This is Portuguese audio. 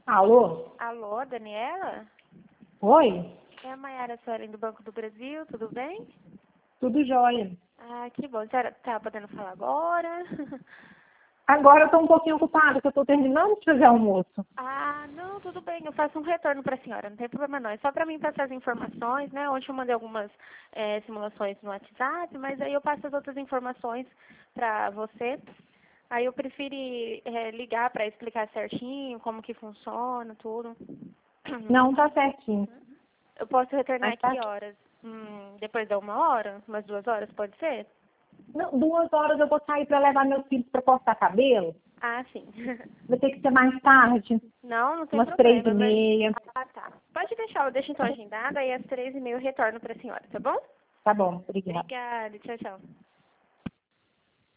Alô? Alô, Daniela? Oi? É a Mayara Suelen do Banco do Brasil, tudo bem? Tudo jóia. Ah, que bom. A senhora tá podendo falar agora? Agora eu tô um pouquinho ocupada, que eu tô terminando de fazer almoço. Ah, não, tudo bem. Eu faço um retorno para a senhora, não tem problema não. É só para mim passar as informações, né? Ontem eu mandei algumas simulações no WhatsApp, mas aí eu passo as outras informações para você. Aí eu preferi ligar para explicar certinho como que funciona, tudo. Não, tá certinho. Eu posso retornar Mas aqui tá... que horas? Depois da 1 hora? Umas 2 horas, pode ser? Não, 2 horas eu vou sair pra levar meus filhos pra cortar cabelo. Ah, sim. Vai ter que ser mais tarde, Não, não tem umas três e problema, mas... meia. Ah, tá. Pode deixar, eu deixo então agendada, aí às 3h30 eu retorno para a senhora, tá bom? Tá bom, obrigada. Obrigada, tchau, tchau.